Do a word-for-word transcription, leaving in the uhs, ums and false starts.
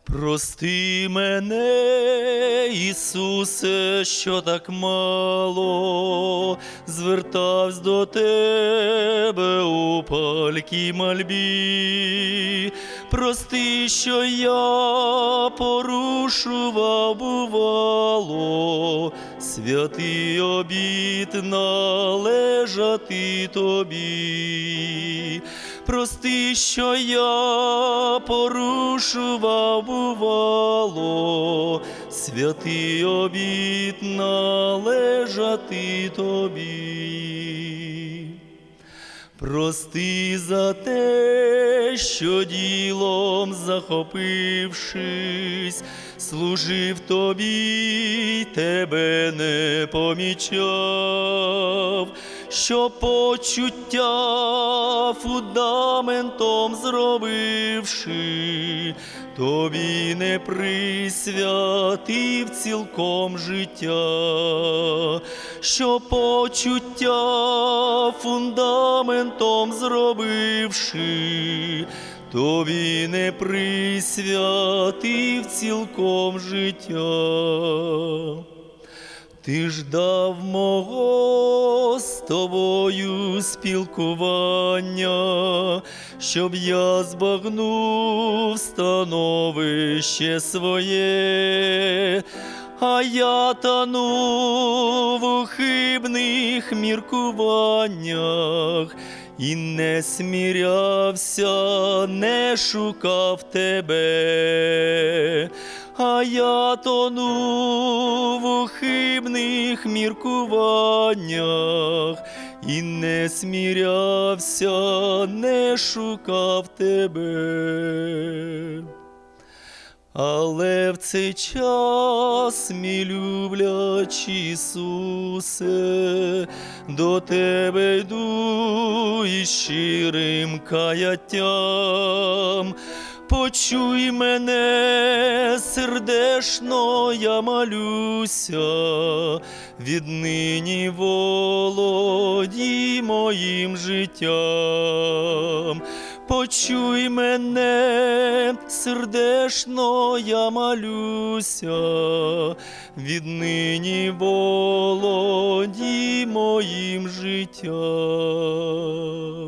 Прости мене, Ісусе, що так мало звертавсь до Тебе у палкій мольбі. Прости, що я порушував бувало святий обіт належати Тобі. Прости, що я порушував бувало святий обіт належати Тобі. Прости за те, що ділом захопившись, служив Тобі й Тебе не помічав, що почуття фундаментом зробивши, Тобі не присвятив цілком життя, що почуття фундаментом зробивши, Тобі не присвятив цілком життя. Ти ждав мого з Тобою спілкування, щоб я збагнув становище своє, а я танув у хибних міркуваннях і не смірявся, не шукав Тебе. А я тонув у хибних міркуваннях і не смірявся, не шукав Тебе. Але в цей час, мій люблячий Ісусе, до Тебе йду із щирим каяттям. Почуй мене, сердечно я молюся, віднині володій моїм життям. Почуй мене, сердечно я молюся, віднині володій моїм життям.